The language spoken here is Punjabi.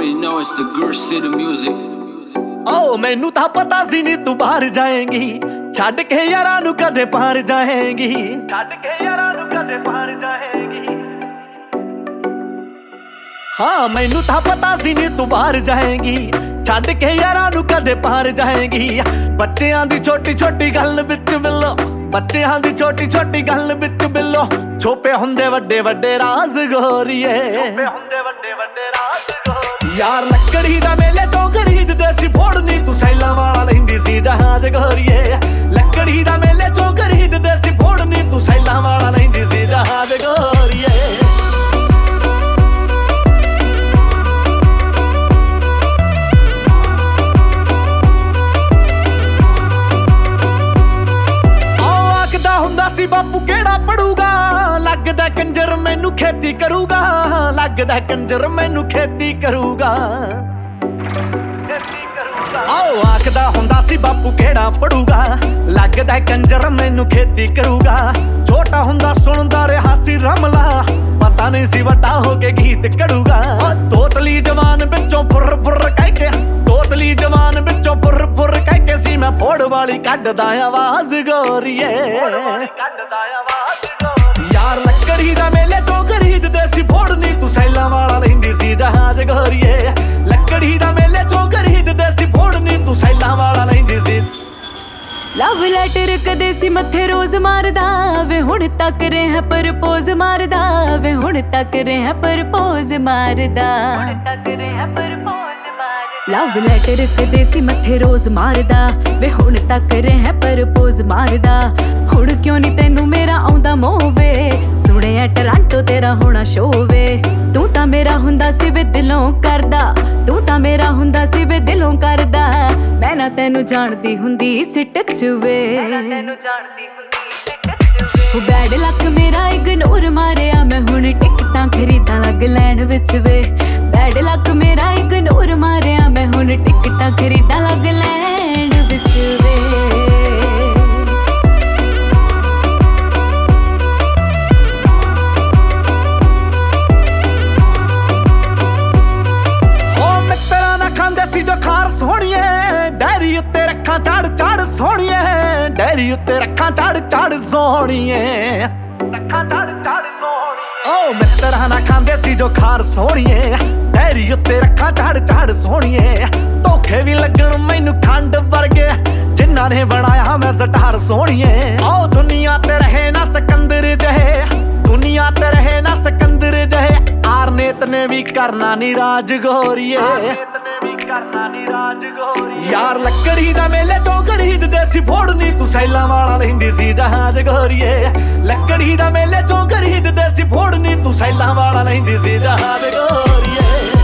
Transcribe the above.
already know it's the Gurr City music. ਓ ਮੈਨੂੰ ਤਾਂ ਪਤਾ ਸੀ ਨੀ ਤੂੰ ਬਾਹਰ ਜਾਏਂਗੀ, ਛੱਡ ਕੇ ਯਾਰਾਂ ਨੂੰ ਕਦੇ ਪਾਰ ਜਾਏਂਗੀ, ਛੱਡ ਕੇ ਯਾਰਾਂ ਨੂੰ ਕਦੇ ਪਾਰ ਜਾਏਂਗੀ। ਹਾਂ ਮੈਨੂੰ ਤਾਂ ਪਤਾ ਸੀ ਨੀ ਤੂੰ ਬਾਹਰ ਜਾਏਂਗੀ, ਛੱਡ ਕੇ ਯਾਰਾਂ ਨੂੰ ਕਦੇ ਪਾਰ ਜਾਏਂਗੀ। ਬੱਚਿਆਂ ਦੀ ਛੋਟੀ ਛੋਟੀ ਗੱਲ ਵਿੱਚ ਬਿੱਲੋ, ਬੱਚਿਆਂ ਦੀ ਛੋਟੀ ਛੋਟੀ ਗੱਲ ਵਿੱਚ ਬਿੱਲੋ, ਛੋਪੇ ਹੁੰਦੇ ਵੱਡੇ ਵੱਡੇ ਰਾਜ਼ ਗੋਰੀਏ, ਛੋਪੇ ਹੁੰਦੇ ਵੱਡੇ ਵੱਡੇ ਰਾਜ਼ ਗੋਰੀਏ। ਯਾਰ ਲੱਕੜੀ ਦਾ ਮੇਲੇ ਚੋਂ ਖਰੀਦਦੇ ਸੀ ਫੋੜਨੀ, ਤੂੰ ਸੈਲਾਂ ਵਾਲਾ ਲੈਂਦੀ ਸੀ ਜਹਾਜ਼ ਗੋਰੀਏ। ਲੱਕੜੀ ਦਾ ਮੇਲੇ ਚੋਂ ਖਰੀਦਦੇ ਸੀ ਫੋੜਨੀ, ਤੂੰ ਸੈਲਾਂ ਵਾਲਾ ਲੈਂਦੀ ਸੀ ਜਹਾਜ਼ ਗੋਰੀਏ। ਬਾਪੂ ਕਿਹੜਾ ਪੜੂਗਾ, ਲੱਗਦਾ ਕੰਜਰ ਮੈਨੂੰ ਖੇਤੀ ਕਰੂਗਾ, ਲੱਗਦਾ ਕੰਜਰ ਮੈਨੂੰ ਖੇਤੀ ਕਰੂਗਾ। ਆਓ ਆਖਦਾ ਹੁੰਦਾ ਸੀ ਬਾਪੂ ਕਿਹੜਾ ਪੜੂਗਾ, ਲੱਗਦਾ ਕੰਜਰ ਮੈਨੂੰ ਖੇਤੀ ਕਰੂਗਾ। ਛੋਟਾ ਹੁੰਦਾ ਸੁਣਦਾ ਰਿਹਾ ਸੀ ਰਮਲਾ, ਪਤਾ ਨਹੀਂ ਸੀ ਵੱਡਾ ਹੋ ਕੇ ਗੀਤ ਕਢੂਗਾ। ਤੋਤਲੀ ਜਵਾਨ ਵਿੱਚੋਂ ਫੁਰ ਫੁਰ ਕਹਿ ਕੇ, ਤੋਤਲੀ ਜਵਾਨ ਵਿੱਚੋਂ ਫੁਰ ਫੁਰ ਕਹਿ ਕੇ ਸੀ ਮੈਂ ਫੋੜ ਵਾਲੀ ਕੱਢਦਾ ਆਵਾਜ਼ ਗੋਰੀਏ, ਕੱਢਦਾ ਆਵਾਜ਼ ਗੋਰੀਏ। ਯਾਰ ਲੱਕੜੀ ਦਾ ਮੇਲੇ ਚੋਂ ਖਰੀਦਦੇ ਸੀ ਫੋੜਨੀ, ਤੂੰ ਸੈਲਾਂ ਵਾਲਾ ਲੈਂਦੀ ਸੀ ਜਹਾਜ਼ ਗੋਰੀਏ। ਲੱਕੜੀ ਦਾ ਮੇਲੇ ਚੋਂ ਖਰੀਦਦੇ ਸੀ ਫੋੜਨੀ, ਤੂੰ ਸੈਲਾਂ ਵਾਲਾ ਲੈਂਦੀ ਸੀ। ਲਵ ਲੈਟਰ ਕਦੇ ਸੀ ਮੱਥੇ ਰੋਜ਼ ਮਾਰਦਾ ਵੇ, ਹੁਣ ਤੱਕ ਰਿਹਾ ਪ੍ਰਪੋਜ਼ ਮਾਰਦਾ ਵੇ, ਹੁਣ ਤੱਕ ਰਿਹਾ ਪ੍ਰਪੋਜ਼ ਮਾਰਦਾ, ਹੁਣ ਤੱਕ ਰਿਹਾ ਪ੍ਰਪੋਜ਼ ਮਾਰਦਾ। ਲਵ ਲੈਟਰ ਕਦੇ ਸੀ ਮੱਥੇ ਰੋਜ਼ ਮਾਰਦਾ ਵੇ, ਹੁਣ ਤੱਕ ਰਿਹਾ ਪ੍ਰਪੋਜ਼ ਮਾਰਦਾ। ਹੁਣ ਕਿਉਂ ਨੀ ਤੈਨੂੰ ਮੇਰਾ ਆਉਂਦਾ ਮੋਹ ਵੇ, ਸੁਣਿਆ ਟਰਾਂਟੋ ਤੇਰਾ ਹੋਣਾ ਸ਼ੋਅ ਵੇ। ਤੂੰ ਤਾਂ ਮੇਰਾ ਹੁੰਦਾ ਸੀ ਵੇ ਦਿਲੋਂ ਕਰਦਾ, ਤੂੰ ਤਾਂ ਮੇਰਾ ਹੁੰਦਾ ਸੀ ਵੇ ਦਿਲੋਂ ਕਰਦਾ। ਮੈਂ ਨਾ ਤੈਨੂੰ ਜਾਣਦੀ ਹੁੰਦੀ ਸੀ ਟੱਚ ਵੇ, ਤੈਨੂੰ ਜਾਣਦੀ ਹੁੰਦੀ ਸੀ ਟੱਚ ਵੇ। ਬੈਡ ਲੱਕ ਮੇਰਾ ਇਗਨੋਰ ਮਾਰਿਆ ਮੈਂ, ਹੁਣ ਟਿਕਟਾਂ ਖਰੀਦਾਂ ਲੱਗ ਲੈਣ ਵਿੱਚ ਵੇ। ਬੈਡ ਲੱਕ ਮੇਰਾ ਇਗਨੋਰ ਮਾਰਿਆ ਮੈਂ, ਹੁਣ ਟਿਕਟਾਂ ਖਰੀਦਾਂ ਲੱਗ ਲੈਣ ਵਿੱਚ ਵੇ। ਸੋਹਣੀਏ ਡੈਰੀ ਉੱਤੇ ਰੱਖਾਂ ਚੜ ਚੜ ਸੋਹਣੀਏ, ਡੈਰੀ ਉੱਤੇ ਰੱਖਾਂ ਚੜ ਚੜ ਸੋਹਣੀਏ, ਰੱਖਾਂ ਚੜ ਚੜ ਸੋਹਣੀਏ। ਓ ਮਿੱਤਰਾਂ ਨਾ ਖਾਂਦੇ ਸੀ ਜੋ ਖਾਰ ਸੋਹਣੀਏ, ਡੈਰੀ ਉੱਤੇ ਰੱਖਾਂ ਚੜ ਚੜ ਸੋਹਣੀਏ। ਧੋਖੇ ਵੀ ਲੱਗਣ ਮੈਨੂੰ ਖੰਡ ਵਰਗੇ, ਜਿਨ੍ਹਾਂ ਨੇ ਬਣਾਇਆ ਮੈਂ ਸਟਾਰ ਸੋਹਣੀਏ। ਓ ਦੁਨੀਆ ਤੇ ਰਹੇ ਨਾ ਸਿਕੰਦਰ ਜਿਹੇ, ਦੁਨੀਆ ਤੇ ਰਹੇ ਨਾ ਸਿਕੰਦਰ ਜਿਹੇ। ਆਰਨੇਤ ਨੇ ਵੀ ਕਰਨਾ ਨੀ ਰਾਜ ਗੋਰੀਏ, ਕਰਨਾ ਨੀ ਰਾਜ ਗੋਰੀਏ। ਯਾਰ ਲੱਕੜੀ ਦਾ ਮੇਲੇ ਚੋਂ ਖਰੀਦਦੇ ਸੀ ਫੋੜਨੀ, ਤੂੰ ਸੈਲਾਂ ਵਾਲਾ ਲੈਂਦੀ ਸੀ ਜਹਾਜ਼ ਗੋਰੀਏ। ਲੱਕੜੀ ਦਾ ਮੇਲੇ ਚੋਂ ਖਰੀਦਦੇ ਸੀ ਫੋੜਨੀ, ਤੂੰ ਸੈਲਾਂ ਵਾਲਾ ਲੈਂਦੀ ਸੀ ਜਹਾਜ਼ ਗੋਰੀਏ।